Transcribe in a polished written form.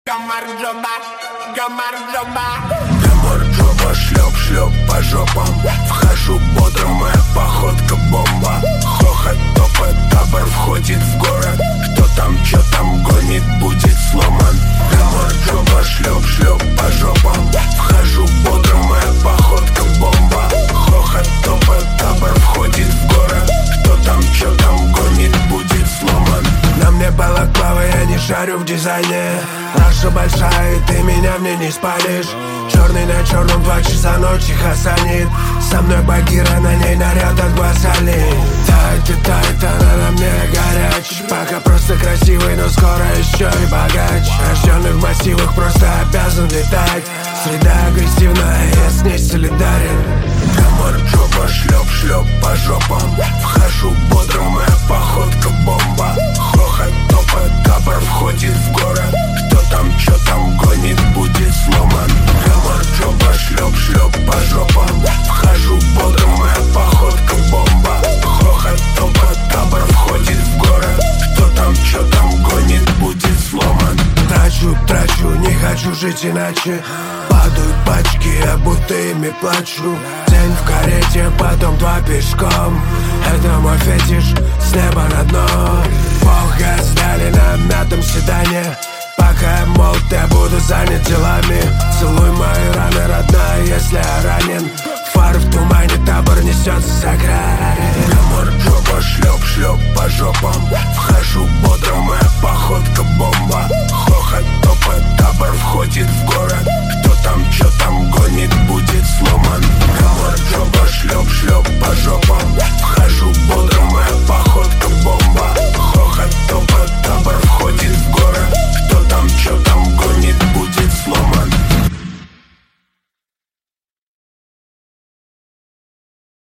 Гамарджоба, гамарджоба. Гамарджоба, шлеп-шлеп по жопам. Вхожу бодро, моя походка бомба. Хохот, топот, табор входит в город. Кто там, чё там гонит, будет сломан. Гамарджоба, шлеп-шлеп по жопам. Вхожу бодро, моя походка бомба. Хохот, топот, табор входит в город. Кто там, чё там гонит, будет сломан. На мне балаклава, я не шарю в дизайне. Раша большая, и ты меня в ней не спалишь. Черный на черном, 2 часа ночи хасанит. Со мной Багира, на ней наряд от Гвасали. Тает и тает, она на мне горяч. Пока просто красивый, но скоро еще и богач. Рожденный в массивах, просто обязан летать. Среда агрессивная, я с ней солидарен. Гамарджоба, шлеп-шлеп по жопам. Вхожу бодро, моя походка бомба. Хохот, топот, табор входит в город. Кто там, чё там гонит, будет сломан. Гамарджоба, шлеп-шлеп по жопам. Вхожу бодро, моя походка бомба. Хохот, топот, табор входит в город. Кто там, чё там гонит, будет сломан. Трачу, не хочу жить иначе. Падают пачки, я будто ими плачу. День в карете, потом 2 пешком. Это мой фетиш, с неба на дно. Бог газ дали на мятом седане. Пока я молод, я буду занят делами. Целуй мои раны, родная, если я ранен. Фары в тумане, табор несется за край. Гамарджоба, шлеп-шлеп по жопам. Вхожу бодро, моя походка бомба. Хохот, топ